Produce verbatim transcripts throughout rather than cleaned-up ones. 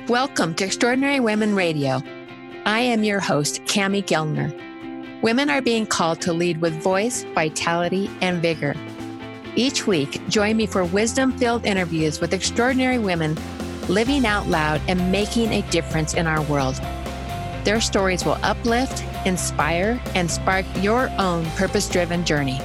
Welcome to Extraordinary Women Radio. I am your host, Cami Gellner. Women are being called to lead with voice, vitality, and vigor. Each week, join me for wisdom-filled interviews with extraordinary women living out loud and making a difference in our world. Their stories will uplift, inspire, and spark your own purpose-driven journey.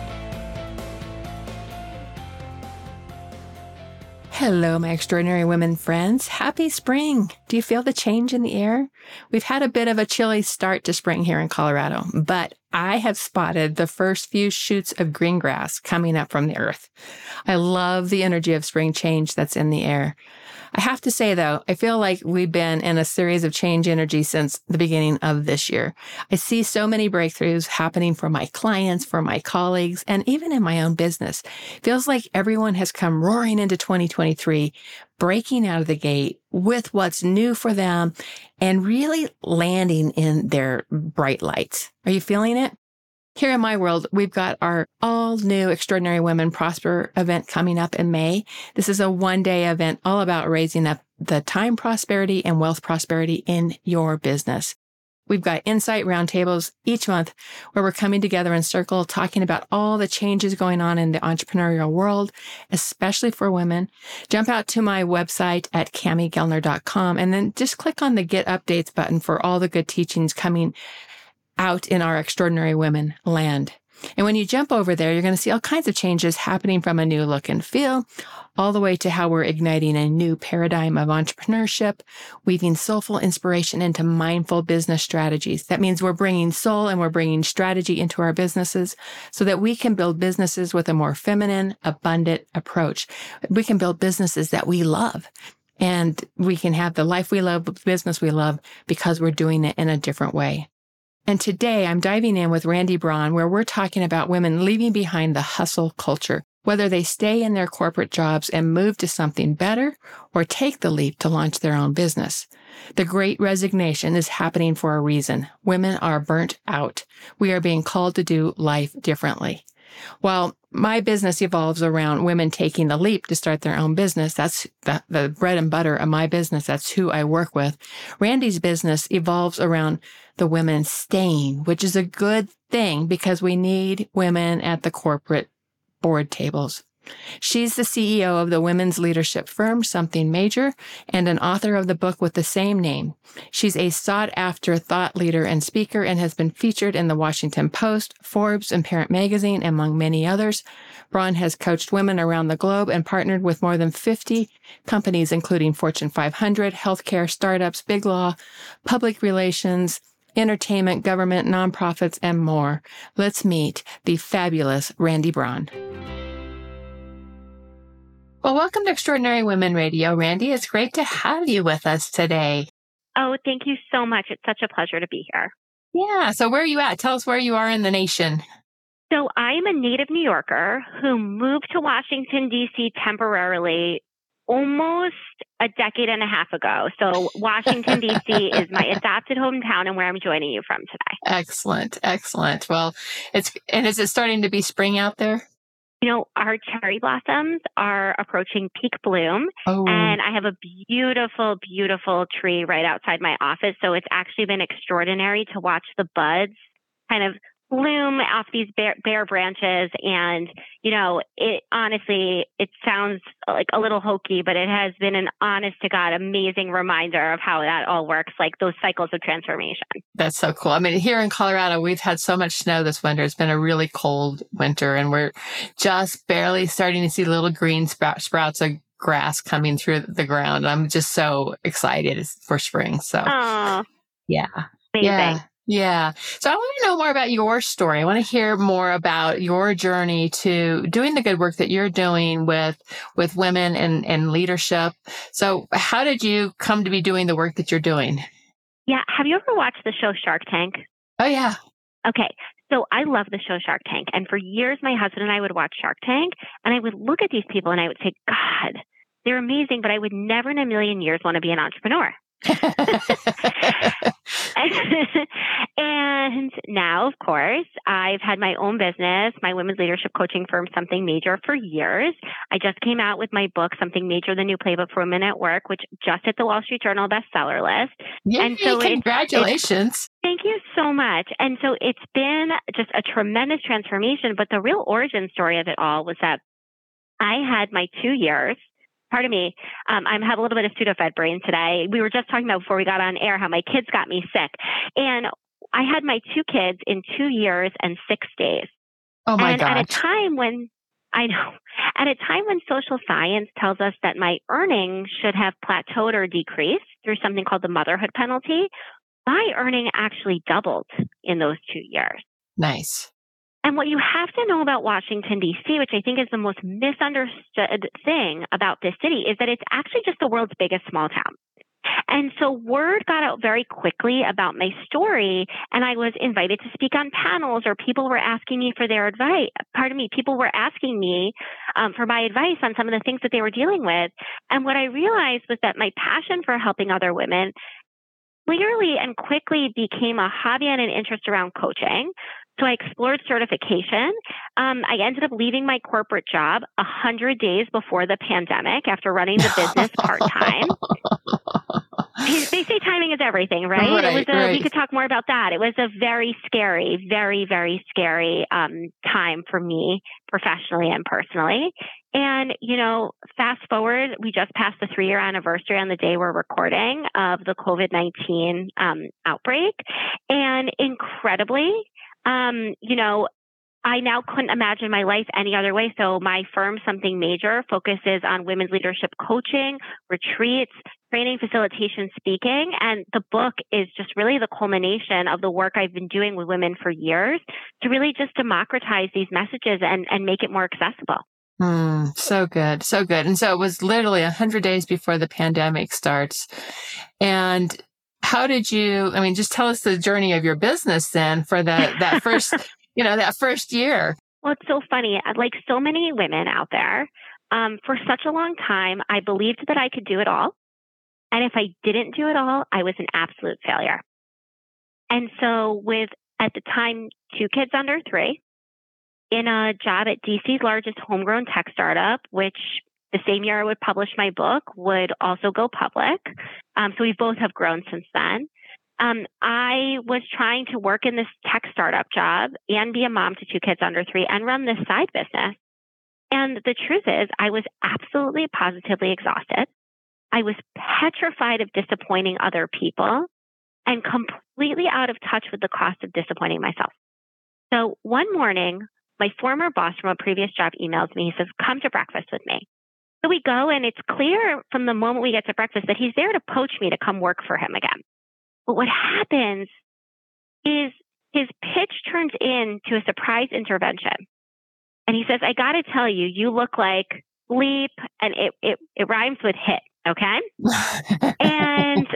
Hello, my extraordinary women friends. Happy spring. Do you feel the change in the air? We've had a bit of a chilly start to spring here in Colorado, but I have spotted the first few shoots of green grass coming up from the earth. I love the energy of spring change that's in the air. I have to say, though, I feel like we've been in a series of change energy since the beginning of this year. I see so many breakthroughs happening for my clients, for my colleagues, and even in my own business. It feels like everyone has come roaring into twenty twenty-three, breaking out of the gate with what's new for them and really landing in their bright lights. Are you feeling it? Here in my world, we've got our all-new Extraordinary Women Prosper event coming up in May. This is a one-day event all about raising up the time prosperity and wealth prosperity in your business. We've got insight roundtables each month where we're coming together in circle, talking about all the changes going on in the entrepreneurial world, especially for women. Jump out to my website at cami gellner dot com and then just click on the Get Updates button for all the good teachings coming out in our Extraordinary Women land. And when you jump over there, you're going to see all kinds of changes happening from a new look and feel, all the way to how we're igniting a new paradigm of entrepreneurship, weaving soulful inspiration into mindful business strategies. That means we're bringing soul and we're bringing strategy into our businesses so that we can build businesses with a more feminine, abundant approach. We can build businesses that we love. And we can have the life we love, the business we love, because we're doing it in a different way. And today I'm diving in with Randy Braun, where we're talking about women leaving behind the hustle culture, whether they stay in their corporate jobs and move to something better or take the leap to launch their own business. The Great Resignation is happening for a reason. Women are burnt out. We are being called to do life differently. While my business evolves around women taking the leap to start their own business, that's the, the bread and butter of my business. That's who I work with. Randy's business evolves around the women staying, which is a good thing because we need women at the corporate board tables. She's the C E O of the women's leadership firm, Something Major, and an author of the book with the same name. She's a sought-after thought leader and speaker and has been featured in the Washington Post, Forbes, and Parent Magazine, among many others. Braun has coached women around the globe and partnered with more than fifty companies, including Fortune five hundred, healthcare, startups, big law, public relations, entertainment, government, nonprofits, and more. Let's meet the fabulous Randy Braun. Well, welcome to Extraordinary Women Radio, Randy. It's great to have you with us today. Oh, thank you so much. It's such a pleasure to be here. Yeah. So where are you at? Tell us where you are in the nation. So I'm a native New Yorker who moved to Washington, D C temporarily almost a decade and a half ago. So Washington, D C is my adopted hometown and where I'm joining you from today. Excellent. Excellent. Well, it's, and is it starting to be spring out there? You know, our cherry blossoms are approaching peak bloom, oh. and I have a beautiful, beautiful tree right outside my office. So it's actually been extraordinary to watch the buds kind of bloom off these bare, bare branches. And, you know, it honestly, it sounds like a little hokey, but it has been an honest to God, amazing reminder of how that all works, like those cycles of transformation. That's so cool. I mean, here in Colorado, we've had so much snow this winter. It's been a really cold winter, and we're just barely starting to see little green sprout, sprouts of grass coming through the ground. I'm just so excited for spring. So, oh, yeah. Amazing. Yeah. Yeah. So I want to know more about your story. I want to hear more about your journey to doing the good work that you're doing with, with women and, and leadership. So how did you come to be doing the work that you're doing? Yeah. Have you ever watched the show Shark Tank? Oh, yeah. Okay. So I love the show Shark Tank. And for years, my husband and I would watch Shark Tank, and I would look at these people and I would say, God, they're amazing, but I would never in a million years want to be an entrepreneur. And now, of course, I've had my own business, my women's leadership coaching firm, Something Major, for years. I just came out with my book, Something Major, The New Playbook for Women at Work, which just hit the Wall Street Journal bestseller list. Yay, and so congratulations. It's, it's, thank you so much. And so it's been just a tremendous transformation. But the real origin story of it all was that I had my two years. Pardon me, um, I have a little bit of Sudafed brain today. We were just talking about before we got on air how my kids got me sick. And I had my two kids in two years and six days. Oh my and gosh. at a time when, I know, at a time when social science tells us that my earnings should have plateaued or decreased through something called the motherhood penalty, my earning actually doubled in those two years. Nice. And what you have to know about Washington, D C, which I think is the most misunderstood thing about this city, is that it's actually just the world's biggest small town. And so word got out very quickly about my story, and I was invited to speak on panels, or people were asking me for their advice. Pardon me, people were asking me um, for my advice on some of the things that they were dealing with. And what I realized was that my passion for helping other women clearly and quickly became a hobby and an interest around coaching. So I explored certification. Um, I ended up leaving my corporate job a hundred days before the pandemic after running the business part-time. They say timing is everything, right? Right, it was a, right. We could talk more about that. It was a very scary, very, very scary um, time for me professionally and personally. And, you know, fast forward, we just passed the three-year anniversary on the day we're recording of the COVID nineteen um, outbreak. And incredibly, um, you know, I now couldn't imagine my life any other way. So my firm, Something Major, focuses on women's leadership coaching, retreats, training, facilitation, speaking. And the book is just really the culmination of the work I've been doing with women for years to really just democratize these messages and, and make it more accessible. Mm, so good. So good. And so it was literally a hundred days before the pandemic starts. And how did you, I mean, just tell us the journey of your business then for the, that first, you know, that first year. Well, it's so funny. Like so many women out there, um, for such a long time, I believed that I could do it all. And if I didn't do it all, I was an absolute failure. And so with, at the time, two kids under three, in a job at D C's largest homegrown tech startup, which the same year I would publish my book would also go public. Um, so we both have grown since then. Um, I was trying to work in this tech startup job and be a mom to two kids under three and run this side business. And the truth is, I was absolutely positively exhausted. I was petrified of disappointing other people and completely out of touch with the cost of disappointing myself. So one morning, my former boss from a previous job emails me. He says, come to breakfast with me. So we go, and it's clear from the moment we get to breakfast that he's there to poach me to come work for him again. But what happens is his pitch turns into a surprise intervention. And he says, I got to tell you, you look like bleep, and it, it, it rhymes with hit, okay? and,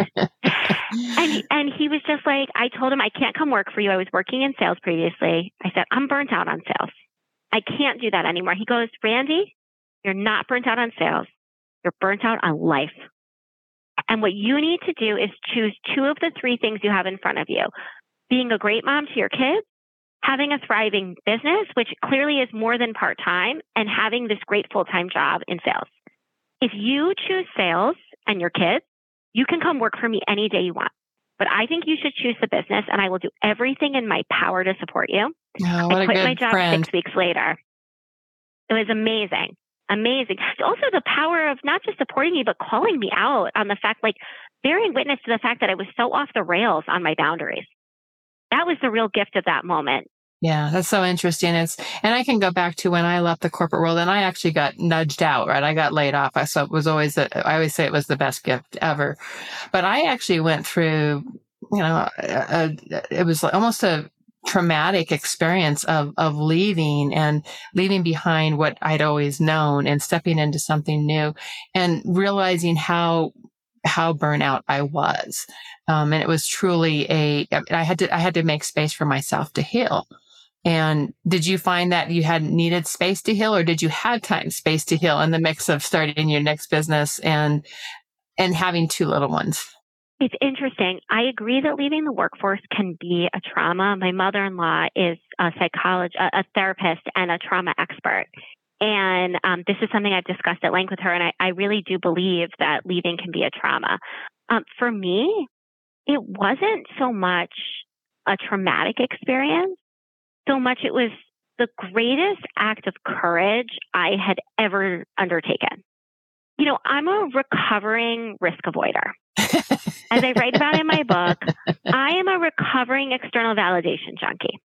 and, and he was just like, I told him I can't come work for you. I was working in sales previously. I said, I'm burnt out on sales. I can't do that anymore. He goes, Randy, you're not burnt out on sales. You're burnt out on life. And what you need to do is choose two of the three things you have in front of you. Being a great mom to your kids, having a thriving business, which clearly is more than part-time, and having this great full-time job in sales. If you choose sales and your kids, you can come work for me any day you want. But I think you should choose the business, and I will do everything in my power to support you. Oh, what I a quit good my job friend. six weeks later. It was amazing. Amazing. Also the power of not just supporting me, but calling me out on the fact, like bearing witness to the fact that I was so off the rails on my boundaries. That was the real gift of that moment. Yeah, that's so interesting. It's, and I can go back to when I left the corporate world and I actually got nudged out, right? I got laid off. I, so it was always, a, I always say it was the best gift ever. But I actually went through, you know, a, a, it was almost a traumatic experience of, of leaving and leaving behind what I'd always known and stepping into something new and realizing how, how burnout I was. Um, and it was truly a, I had to, I had to make space for myself to heal. And did you find that you had needed space to heal, or did you have time, space to heal in the mix of starting your next business and, and having two little ones? It's interesting. I agree that leaving the workforce can be a trauma. My mother-in-law is a psychologist, a, a therapist, and a trauma expert. And um, this is something I've discussed at length with her. And I, I really do believe that leaving can be a trauma. Um, for me, it wasn't so much a traumatic experience, so much it was the greatest act of courage I had ever undertaken. You know, I'm a recovering risk avoider. As I write about in my book, I am a recovering external validation junkie.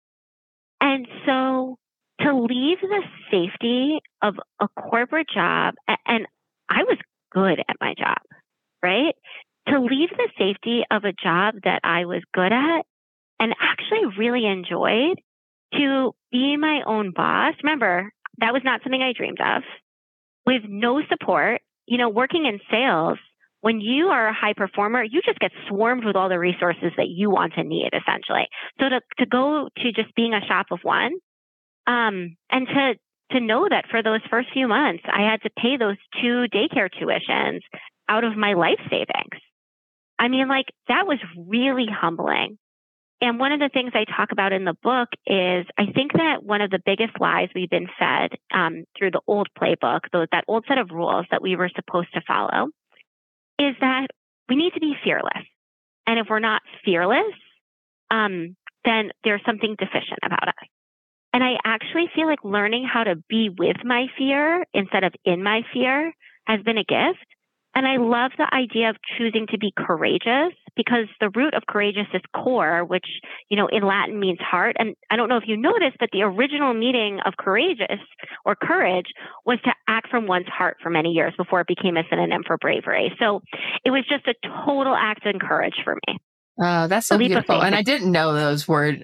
And so to leave the safety of a corporate job, and I was good at my job, right? To leave the safety of a job that I was good at and actually really enjoyed, to be my own boss. Remember, that was not something I dreamed of. With no support, you know, working in sales, when you are a high performer, you just get swarmed with all the resources that you want and need, essentially. So to, to go to just being a shop of one, um, and to to know that for those first few months, I had to pay those two daycare tuitions out of my life savings. I mean, like, that was really humbling. And one of the things I talk about in the book is I think that one of the biggest lies we've been fed um, through the old playbook, those, that old set of rules that we were supposed to follow, is that we need to be fearless. And if we're not fearless, um, then there's something deficient about us. And I actually feel like learning how to be with my fear instead of in my fear has been a gift. And I love the idea of choosing to be courageous, because the root of courageous is core, which, you know, in Latin means heart. And I don't know if you noticed, but the original meaning of courageous or courage was to act from one's heart for many years before it became a synonym for bravery. So it was just a total act of courage for me. Oh, that's so beautiful. And I didn't know those words.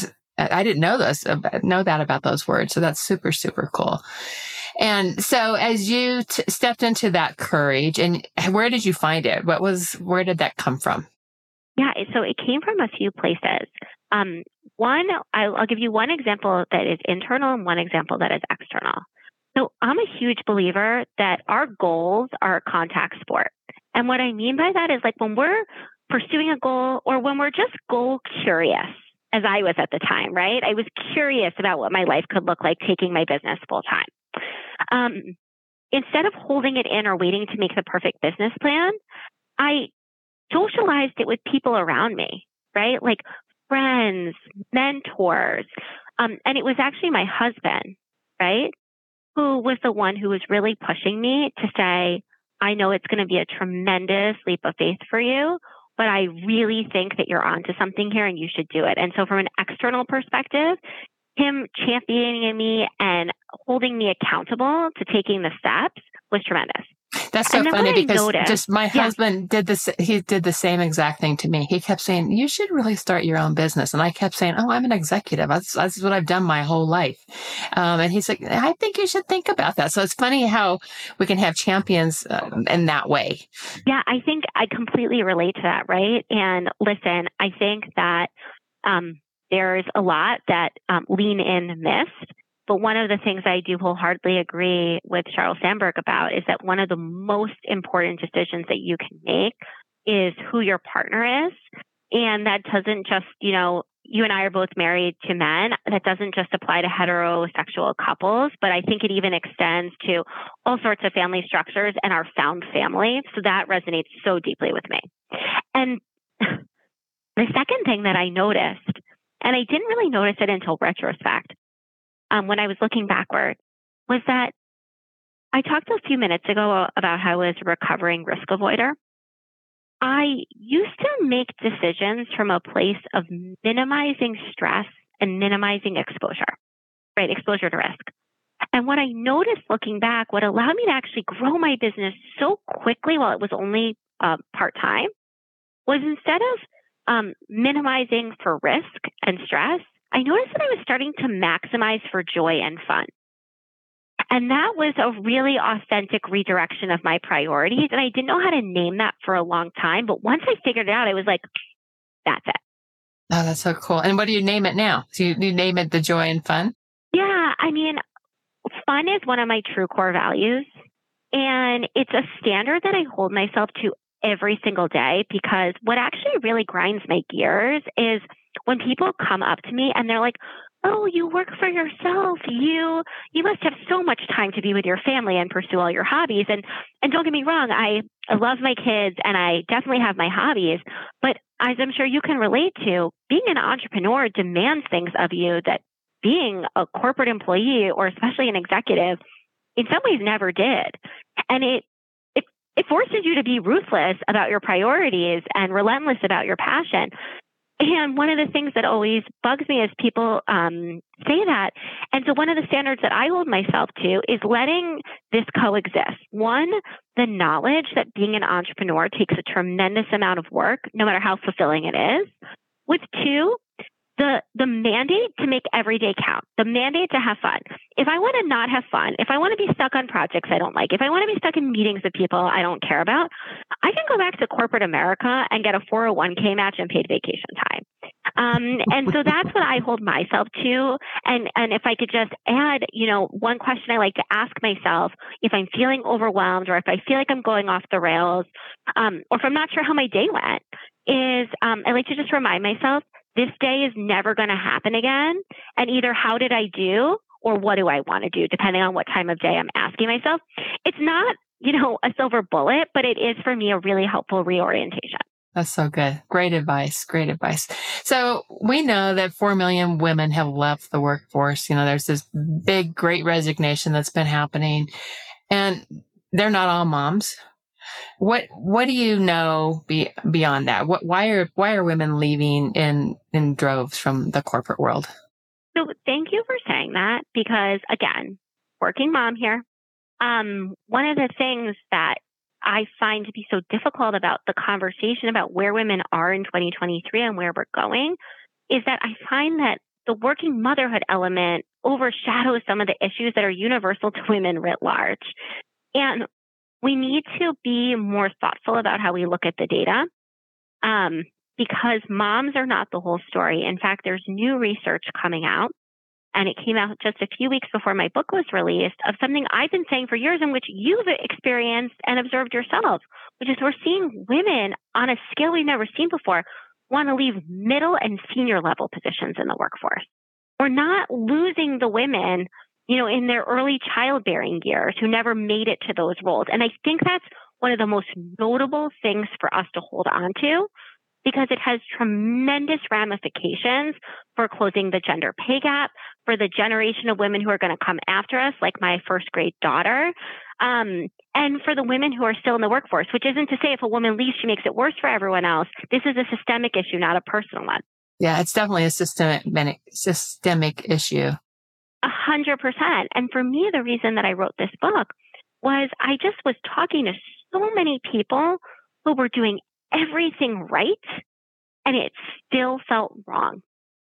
I didn't know this, know that about those words. So that's super, super cool. And so as you t- stepped into that courage, and where did you find it? What was, where did that come from? Yeah, so it came from a few places. Um, one, I'll, I'll give you one example that is internal and one example that is external. So I'm a huge believer that our goals are a contact sport. And what I mean by that is, like, when we're pursuing a goal, or when we're just goal curious, as I was at the time, right? I was curious about what my life could look like taking my business full time. Um, instead of holding it in or waiting to make the perfect business plan, I socialized it with people around me, right? Like friends, mentors. Um, and it was actually my husband, right? Who was the one who was really pushing me to say, I know it's going to be a tremendous leap of faith for you, but I really think that you're onto something here and you should do it. And so from an external perspective, him championing me and holding me accountable to taking the steps was tremendous. That's so funny, because noticed, just my yeah. husband did this. He did the same exact thing to me. He kept saying, you should really start your own business. And I kept saying, oh, I'm an executive. That's, that's what I've done my whole life. Um, and he's like, I think you should think about that. So it's funny how we can have champions uh, in that way. Yeah, I think I completely relate to that. Right. And listen, I think that, um, there's a lot that um, Lean In missed. But one of the things I do wholeheartedly agree with Sheryl Sandberg about is that one of the most important decisions that you can make is who your partner is. And that doesn't just, you know, you and I are both married to men. That doesn't just apply to heterosexual couples, but I think it even extends to all sorts of family structures and our found family. So that resonates so deeply with me. And the second thing that I noticed, and I didn't really notice it until retrospect, um, when I was looking backward, was that I talked a few minutes ago about how I was a recovering risk avoider. I used to make decisions from a place of minimizing stress and minimizing exposure, right? Exposure to risk. And what I noticed looking back, what allowed me to actually grow my business so quickly while it was only uh, part-time, was instead of um, minimizing for risk and stress, I noticed that I was starting to maximize for joy and fun. And that was a really authentic redirection of my priorities. And I didn't know how to name that for a long time. But once I figured it out, I was like, that's it. Oh, that's so cool. And what do you name it now? So you, you name it the joy and fun? Yeah. I mean, fun is one of my true core values. And it's a standard that I hold myself to every single day, because what actually really grinds my gears is when people come up to me and they're like, "Oh, you work for yourself. You you must have so much time to be with your family and pursue all your hobbies." And and don't get me wrong, I, I love my kids and I definitely have my hobbies. But as I'm sure you can relate to, being an entrepreneur demands things of you that being a corporate employee, or especially an executive, in some ways never did. And it it it forces you to be ruthless about your priorities and relentless about your passion. And one of the things that always bugs me is people um, say that. And so one of the standards that I hold myself to is letting this coexist. One, the knowledge that being an entrepreneur takes a tremendous amount of work, no matter how fulfilling it is. With two, the the mandate to make every day count, the mandate to have fun. If I want to not have fun, if I want to be stuck on projects I don't like, if I want to be stuck in meetings with people I don't care about, I can go back to corporate America and get a four oh one k match and paid vacation time. Um, and so that's what I hold myself to. And and if I could just add, you know, one question I like to ask myself if I'm feeling overwhelmed, or if I feel like I'm going off the rails, um, or if I'm not sure how my day went, is um, I like to just remind myself, this day is never going to happen again. And either how did I do, or what do I want to do, depending on what time of day I'm asking myself. It's not, you know, a silver bullet, but it is for me a really helpful reorientation. That's so good. Great advice. Great advice. So we know that four million women have left the workforce. You know, there's this big, great resignation that's been happening, and they're not all moms. What what do you know be, beyond that? What why are why are women leaving in in droves from the corporate world? So thank you for saying that, because again, working mom here. Um, one of the things that I find to be so difficult about the conversation about where women are in twenty twenty-three and where we're going is that I find that the working motherhood element overshadows some of the issues that are universal to women writ large. And we need to be more thoughtful about how we look at the data, um, because moms are not the whole story. In fact, there's new research coming out, and it came out just a few weeks before my book was released, of something I've been saying for years, and which you've experienced and observed yourself, which is we're seeing women on a scale we've never seen before want to leave middle and senior level positions in the workforce. We're not losing the women, you know, in their early childbearing years who never made it to those roles. And I think that's one of the most notable things for us to hold on to, because it has tremendous ramifications for closing the gender pay gap, for the generation of women who are going to come after us, like my first grade daughter, um, and for the women who are still in the workforce, which isn't to say if a woman leaves, she makes it worse for everyone else. This is a systemic issue, not a personal one. Yeah, it's definitely a systemic systemic issue. A hundred percent. And for me, the reason that I wrote this book was I just was talking to so many people who were doing everything right, and it still felt wrong.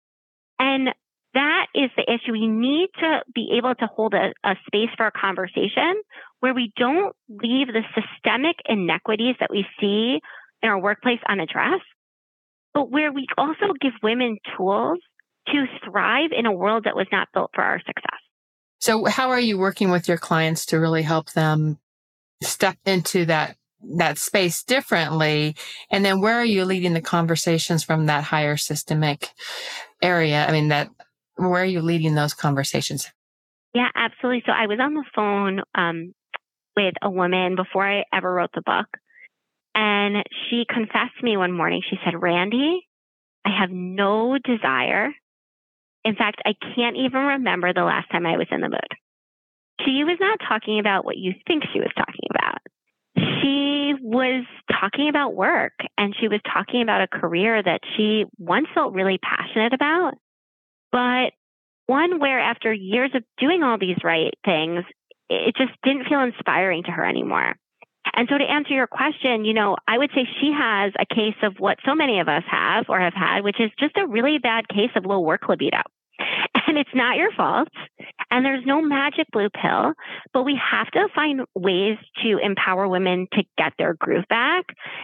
And that is the issue. We need to be able to hold a, a space for a conversation where we don't leave the systemic inequities that we see in our workplace unaddressed, but where we also give women tools to thrive in a world that was not built for our success. So how are you working with your clients to really help them step into that that space differently? And then where are you leading the conversations from that higher systemic area? I mean, that where are you leading those conversations? Yeah, absolutely. So I was on the phone um, with a woman before I ever wrote the book. And she confessed to me one morning. She said, "Randy, I have no desire. In fact, I can't even remember the last time I was in the mood." She was not talking about what you think she was talking about. She was talking about work, and she was talking about a career that she once felt really passionate about, but one where after years of doing all these right things, it just didn't feel inspiring to her anymore. And so to answer your question, you know, I would say she has a case of what so many of us have or have had, which is just a really bad case of low work libido. And it's not your fault. And there's no magic blue pill, but we have to find ways to empower women to get their groove back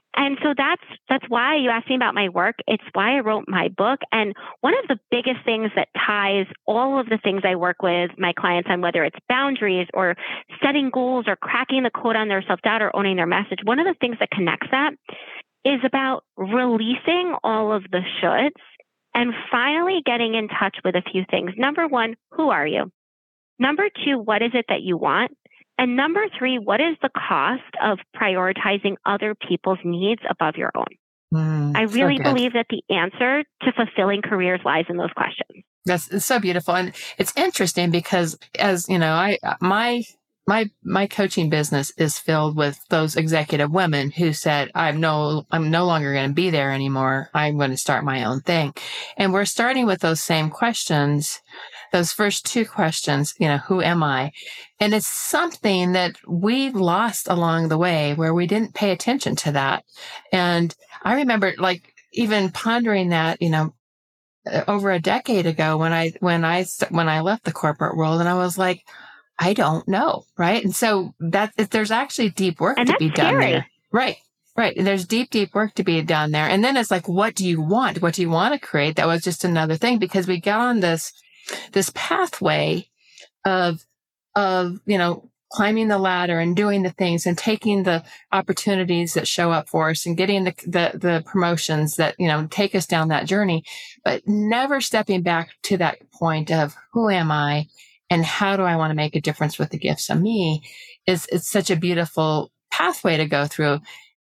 And so that's that's why you asked me about my work. It's why I wrote my book. And one of the biggest things that ties all of the things I work with my clients on, whether it's boundaries or setting goals or cracking the code on their self-doubt or owning their message, one of the things that connects that is about releasing all of the shoulds and finally getting in touch with a few things. Number one, who are you? Number two, what is it that you want? And number three, what is the cost of prioritizing other people's needs above your own? Mm, I really so believe that the answer to fulfilling careers lies in those questions. That's it's so beautiful. And it's interesting because as you know, I, my, my, my coaching business is filled with those executive women who said, I'm no, I'm no longer going to be there anymore. I'm going to start my own thing. And we're starting with those same questions. Those first two questions, you know, who am I? And it's something that we lost along the way where we didn't pay attention to that. And I remember like even pondering that, you know, over a decade ago when I, when I, when I left the corporate world and I was like, I don't know. Right. And so that there's actually deep work and to that's be done scary. there. Right. Right. And there's deep, deep work to be done there. And then it's like, what do you want? What do you want to create? That was just another thing because we got on this, this pathway of, of, you know, climbing the ladder and doing the things and taking the opportunities that show up for us and getting the, the, the promotions that, you know, take us down that journey, but never stepping back to that point of who am I and how do I want to make a difference with the gifts of me is, it's such a beautiful pathway to go through.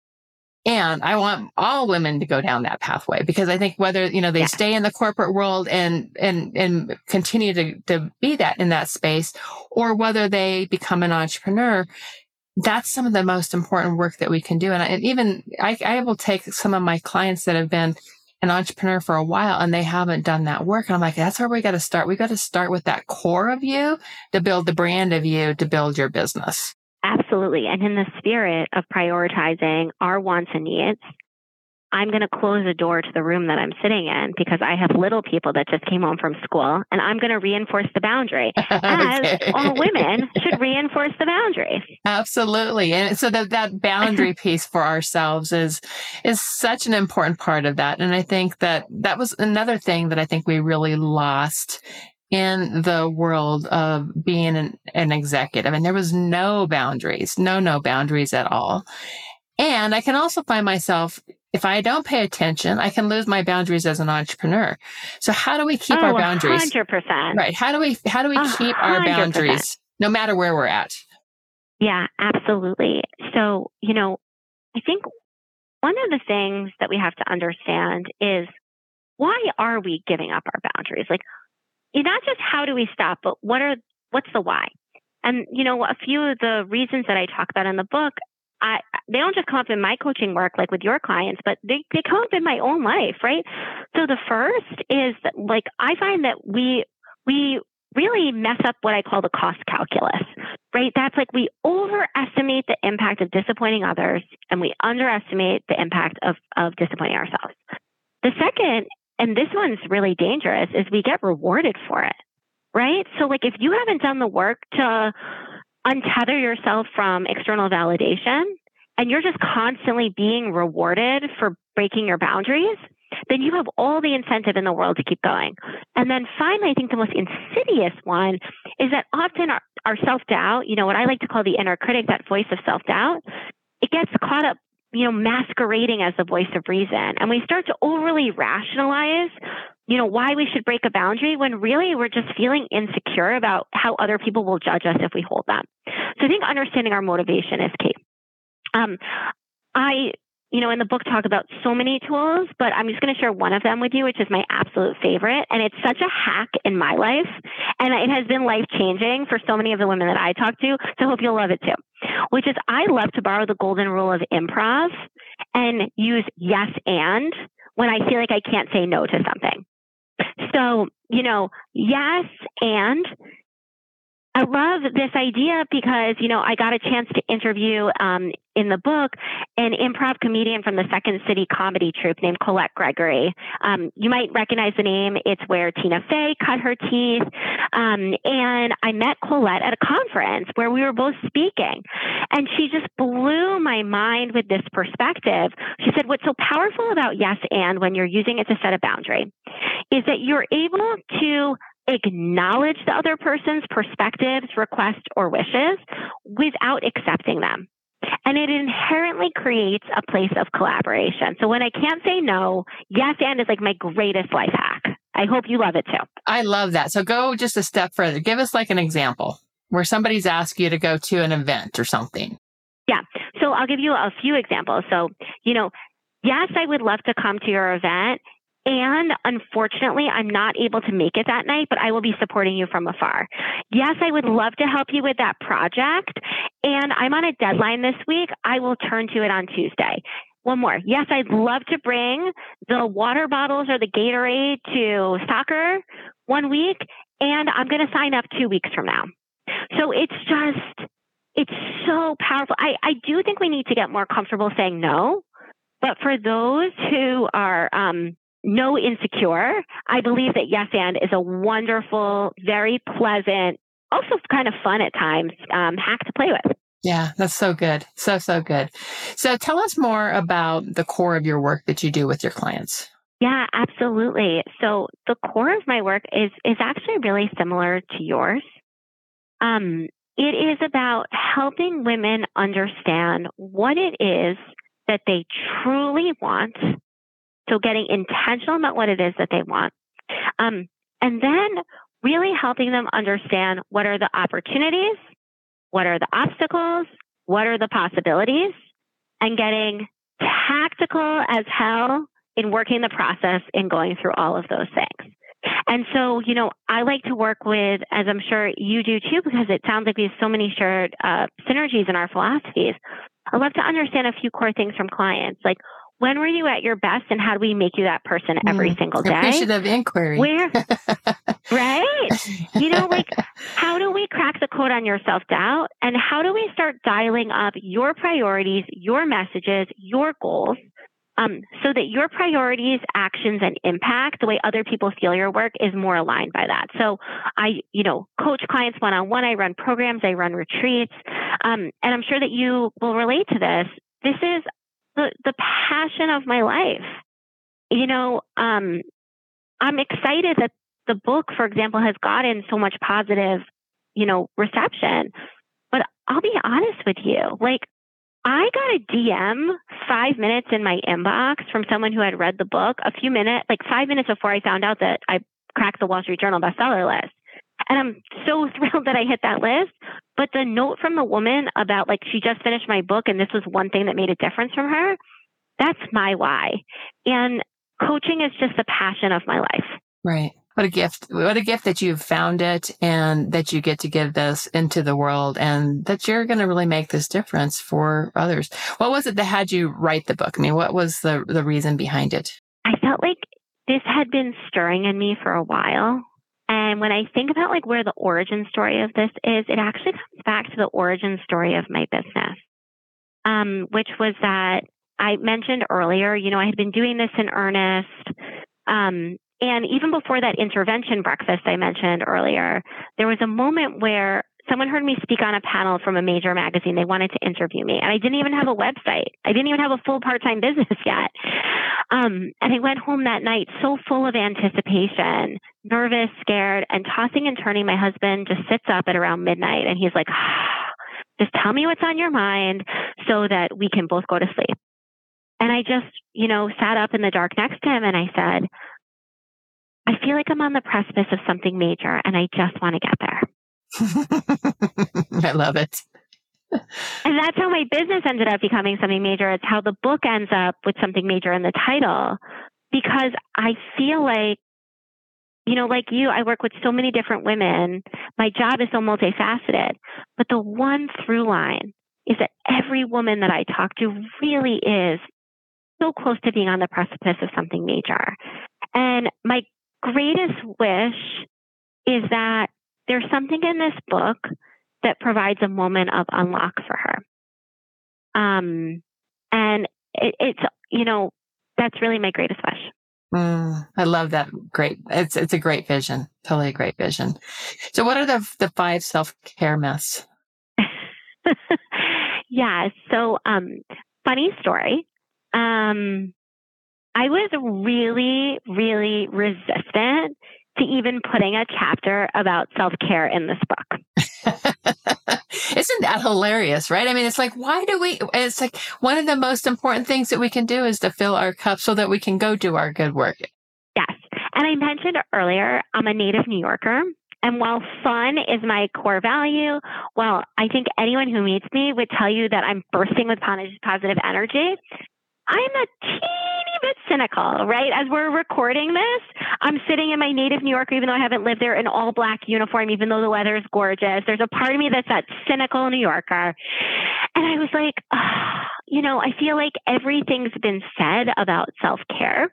And I want all women to go down that pathway because I think whether, you know, they yeah. stay in the corporate world and, and, and continue to, to be that in that space or whether they become an entrepreneur, that's some of the most important work that we can do. And, I, and even I, I will take some of my clients that have been an entrepreneur for a while and they haven't done that work. And I'm like, that's where we got to start. We got to start with that core of you to build the brand of you to build your business. Absolutely. And in the spirit of prioritizing our wants and needs, I'm going to close the door to the room that I'm sitting in because I have little people that just came home from school and I'm going to reinforce the boundary as okay. all women should reinforce the boundary. Absolutely. And so that, that boundary piece for ourselves is, is such an important part of that. And I think that that was another thing that I think we really lost in the world of being an, an executive. And there was no boundaries, no, no boundaries at all. And I can also find myself, if I don't pay attention, I can lose my boundaries as an entrepreneur. So how do we keep oh, our boundaries? one hundred percent. Right. How do we, how do we keep our boundaries no matter where we're at? Yeah, absolutely. So, you know, I think one of the things that we have to understand is why are we giving up our boundaries? Like, not just how do we stop, but what are what's the why? And you know, a few of the reasons that I talk about in the book, I they don't just come up in my coaching work like with your clients, but they, they come up in my own life, right? So the first is that like I find that we we really mess up what I call the cost calculus, right? That's like we overestimate the impact of disappointing others and we underestimate the impact of of disappointing ourselves. The second, and this one's really dangerous, is we get rewarded for it, right? So like if you haven't done the work to untether yourself from external validation and you're just constantly being rewarded for breaking your boundaries, then you have all the incentive in the world to keep going. And then finally, I think the most insidious one is that often our, our self-doubt, you know, what I like to call the inner critic, that voice of self-doubt, it gets caught up, you know, masquerading as the voice of reason. And we start to overly rationalize, you know, why we should break a boundary when really we're just feeling insecure about how other people will judge us if we hold them. So I think understanding our motivation is key. Um, I, you know, in the book talk about so many tools, but I'm just going to share one of them with you, which is my absolute favorite. And it's such a hack in my life. And it has been life changing for so many of the women that I talk to. So I hope you'll love it too. Which is I love to borrow the golden rule of improv and use yes and when I feel like I can't say no to something. So, you know, yes and I love this idea because, you know, I got a chance to interview um, in the book an improv comedian from the Second City comedy troupe named Colette Gregory. Um, you might recognize the name. It's where Tina Fey cut her teeth. Um, and I met Colette at a conference where we were both speaking. And she just blew my mind with this perspective. She said, what's so powerful about yes and when you're using it to set a boundary is that you're able to acknowledge the other person's perspectives, requests, or wishes without accepting them. And it inherently creates a place of collaboration. So when I can't say no, yes and is like my greatest life hack. I hope you love it too. I love that. So go just a step further. Give us like an example where somebody's asked you to go to an event or something. Yeah. So I'll give you a few examples. So, you know, yes, I would love to come to your event. And unfortunately, I'm not able to make it that night, but I will be supporting you from afar. Yes, I would love to help you with that project. And I'm on a deadline this week. I will turn to it on Tuesday. One more. Yes, I'd love to bring the water bottles or the Gatorade to soccer one week. And I'm going to sign up two weeks from now. So it's just, it's so powerful. I, I do think we need to get more comfortable saying no. But for those who are, um, no insecure, I believe that yes and is a wonderful, very pleasant, also kind of fun at times, um, hack to play with. Yeah, that's so good. So, so good. So tell us more about the core of your work that you do with your clients. Yeah, absolutely. So the core of my work is, is actually really similar to yours. Um, it is about helping women understand what it is that they truly want. So getting intentional about what it is that they want. Um, and then really helping them understand what are the opportunities, what are the obstacles, what are the possibilities, and getting tactical as hell in working the process and going through all of those things. And so, you know, I like to work with, as I'm sure you do too, because it sounds like we have so many shared uh, synergies in our philosophies. I love to understand a few core things from clients, like, when were you at your best and how do we make you that person every mm, single day? Appreciative inquiry. Where, right? You know, like, how do we crack the code on your self-doubt? And how do we start dialing up your priorities, your messages, your goals, um, so that your priorities, actions, and impact, the way other people feel your work, is more aligned by that. So I, you know, coach clients one-on-one. I run programs. I run retreats. Um, and I'm sure that you will relate to this. This is The, the passion of my life. You know, um, I'm excited that the book, for example, has gotten so much positive, you know, reception. But I'll be honest with you, like, I got a D M five minutes in my inbox from someone who had read the book a few minutes, like five minutes before I found out that I cracked the Wall Street Journal bestseller list. And I'm so thrilled that I hit that list. But the note from the woman about, like, she just finished my book and this was one thing that made a difference from her, that's my why. And coaching is just the passion of my life. Right. What a gift. What a gift that you've found it and that you get to give this into the world and that you're going to really make this difference for others. What was it that had you write the book? I mean, what was the, the reason behind it? I felt like this had been stirring in me for a while. And when I think about, like, where the origin story of this is, it actually comes back to the origin story of my business, um, which was that I mentioned earlier, you know, I had been doing this in earnest. Um, and even before that intervention breakfast I mentioned earlier, there was a moment where someone heard me speak on a panel from a major magazine. They wanted to interview me. And I didn't even have a website. I didn't even have a full part-time business yet. Um, and I went home that night so full of anticipation, nervous, scared, and tossing and turning. My husband just sits up at around midnight and he's like, ah, just tell me what's on your mind so that we can both go to sleep. And I just, you know, sat up in the dark next to him and I said, I feel like I'm on the precipice of something major and I just want to get there. I love it. And that's how my business ended up becoming something major. It's how the book ends up with something major in the title, because I feel like, you know, like you, I work with so many different women. My job is so multifaceted, but the one through line is that every woman that I talk to really is so close to being on the precipice of something major. And my greatest wish is that there's something in this book that provides a moment of unlock for her. Um, and it, it's, you know, that's really my greatest wish. Mm, I love that. Great. It's it's a great vision. Totally a great vision. So what are the the five self-care myths? Yeah. So, um, funny story. Um, I was really, really resistant to even putting a chapter about self-care in this book. Isn't that hilarious, right? I mean, it's like, why do we, it's like one of the most important things that we can do is to fill our cup so that we can go do our good work. Yes. And I mentioned earlier, I'm a native New Yorker. And while fun is my core value, well, I think anyone who meets me would tell you that I'm bursting with positive energy. I'm a teeny bit cynical, right? As we're recording this, I'm sitting in my native New York, even though I haven't lived there, in all black uniform, even though the weather is gorgeous. There's a part of me that's that cynical New Yorker. And I was like, oh, you know, I feel like everything's been said about self-care.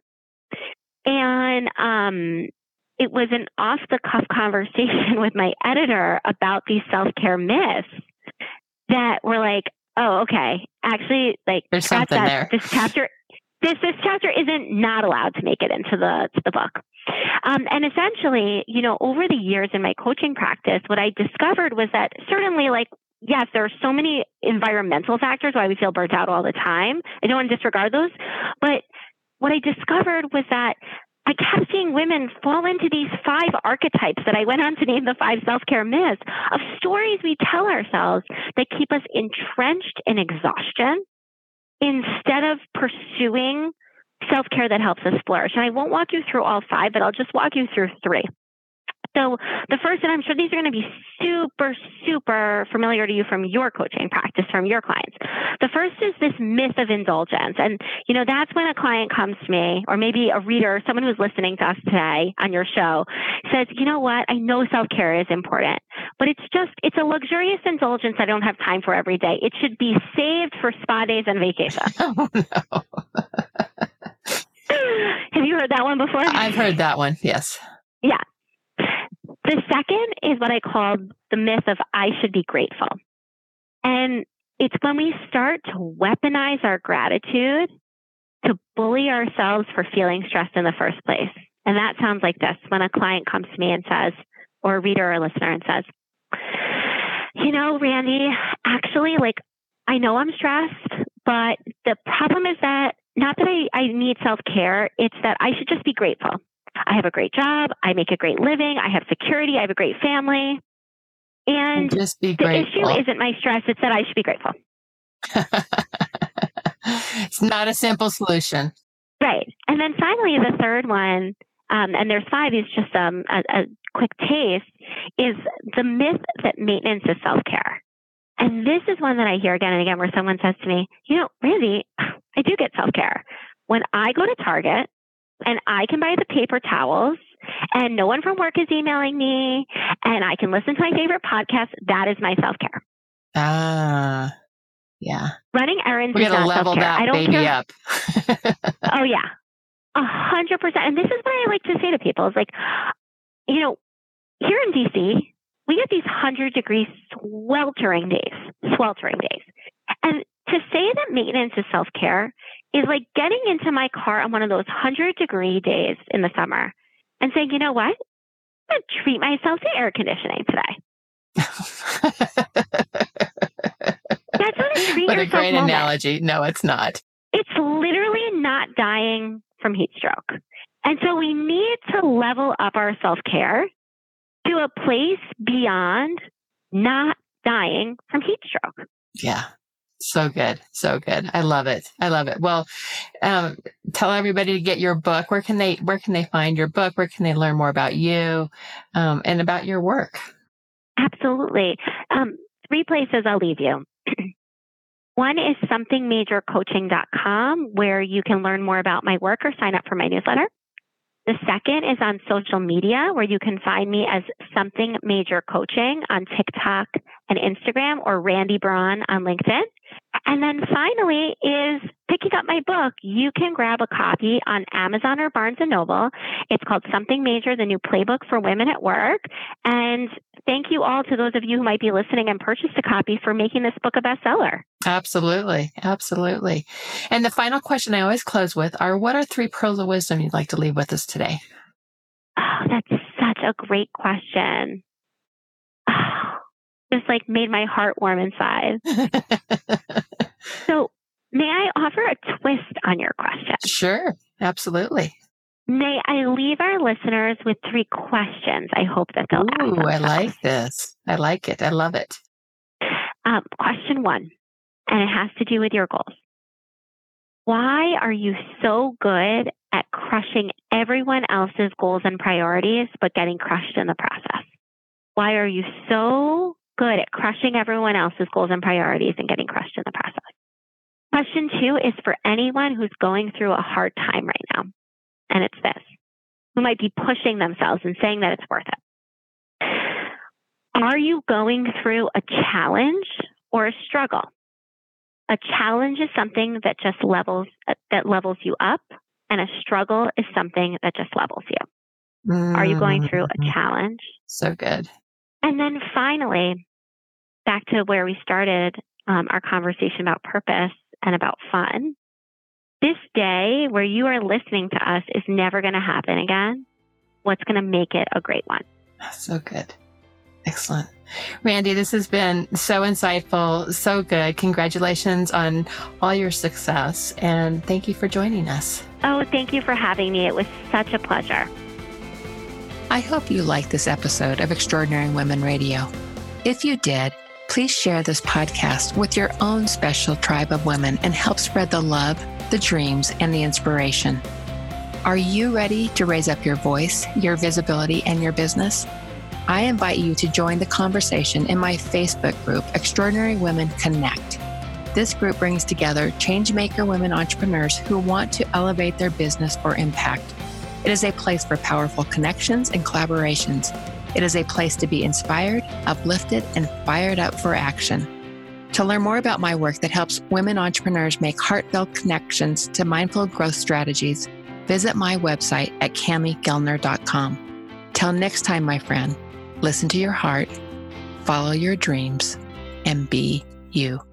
And um, it was an off-the-cuff conversation with my editor about these self-care myths that were like, oh, okay. Actually, like, there's something that, there. This chapter, this this chapter isn't not allowed to make it into the to the book. Um, and essentially, you know, over the years in my coaching practice, what I discovered was that certainly, like, yes, there are so many environmental factors why we feel burnt out all the time. I don't want to disregard those, but what I discovered was that I kept seeing women fall into these five archetypes that I went on to name the five self-care myths of stories we tell ourselves that keep us entrenched in exhaustion instead of pursuing self-care that helps us flourish. And I won't walk you through all five, but I'll just walk you through three. So the first, and I'm sure these are going to be super, super familiar to you from your coaching practice, from your clients. The first is this myth of indulgence. And, you know, that's when a client comes to me, or maybe a reader, someone who's listening to us today on your show, says, you know what, I know self-care is important, but it's just, it's a luxurious indulgence I don't have time for every day. It should be saved for spa days and vacation. Oh, no. Have you heard that one before? I've heard that one, yes. Yeah. The second is what I call the myth of I should be grateful. And it's when we start to weaponize our gratitude to bully ourselves for feeling stressed in the first place. And that sounds like this when a client comes to me and says, or a reader or a listener and says, you know, Randy, actually, like, I know I'm stressed, but the problem is that not that I, I need self-care, it's that I should just be grateful. I have a great job. I make a great living. I have security. I have a great family. And just be the grateful. issue isn't my stress. It's that I should be grateful. It's not a simple solution. Right. And then finally, the third one, um, and there's five, is just um, a, a quick taste, is the myth that maintenance is self-care. And this is one that I hear again and again where someone says to me, you know, Randy, I do get self-care. When I go to Target, and I can buy the paper towels, and no one from work is emailing me, and I can listen to my favorite podcast, that is my self-care. Ah, yeah. Running errands We're is not level self-care. that I don't baby care. up. Oh, yeah. A hundred percent. And this is what I like to say to people. It's like, you know, here in D C, we get these hundred degree sweltering days, sweltering days. And to say that maintenance is self-care is like getting into my car on one of those hundred degree days in the summer and saying, you know what? I'm going to treat myself to air conditioning today. That's not a treat What yourself a great moment. analogy. No, it's not. It's literally not dying from heat stroke. And so we need to level up our self-care to a place beyond not dying from heat stroke. Yeah. So good. So good. I love it. I love it. Well, um, tell everybody to get your book. Where can they, where can they find your book? Where can they learn more about you, um, and about your work? Absolutely. Um, three places I'll leave you. One is something major coaching dot com, where you can learn more about my work or sign up for my newsletter. The second is on social media, where you can find me as Something Major Coaching on TikTok and Instagram, or Randy Braun on LinkedIn. And then finally is picking up my book. You can grab a copy on Amazon or Barnes and Noble. It's called Something Major, the new playbook for women at work. And thank you all to those of you who might be listening and purchased a copy for making this book a bestseller. Absolutely. Absolutely. And the final question I always close with are, what are three pearls of wisdom you'd like to leave with us today? Oh, that's such a great question. Oh, just like made my heart warm inside. So may I offer a twist on your question? Sure. Absolutely. May I leave our listeners with three questions I hope that they'll ask Ooh, themselves. I like this. I like it. I love it. Um, question one, and it has to do with your goals. Why are you so good at crushing everyone else's goals and priorities, but getting crushed in the process? Why are you so good at crushing everyone else's goals and priorities and getting crushed in the process? Question two is for anyone who's going through a hard time right now. And it's this, who might be pushing themselves and saying that it's worth it. Are you going through a challenge or a struggle? A challenge is something that just levels, that levels you up, and a struggle is something that just levels you. Mm-hmm. Are you going through a challenge? So good. And then finally, back to where we started um, our conversation about purpose and about fun. This day where you are listening to us is never going to happen again. What's going to make it a great one? So good. Excellent. Randi, this has been so insightful, so good. Congratulations on all your success, and thank you for joining us. Oh, thank you for having me. It was such a pleasure. I hope you liked this episode of Extraordinary Women Radio. If you did, please share this podcast with your own special tribe of women and help spread the love, the dreams, and the inspiration. Are you ready to raise up your voice, your visibility, and your business? I invite you to join the conversation in my Facebook group, Extraordinary Women Connect. This group brings together changemaker women entrepreneurs who want to elevate their business for impact. It is a place for powerful connections and collaborations. It is a place to be inspired, uplifted, and fired up for action. To learn more about my work that helps women entrepreneurs make heartfelt connections to mindful growth strategies, visit my website at cami gellner dot com. Till next time, my friend, listen to your heart, follow your dreams, and be you.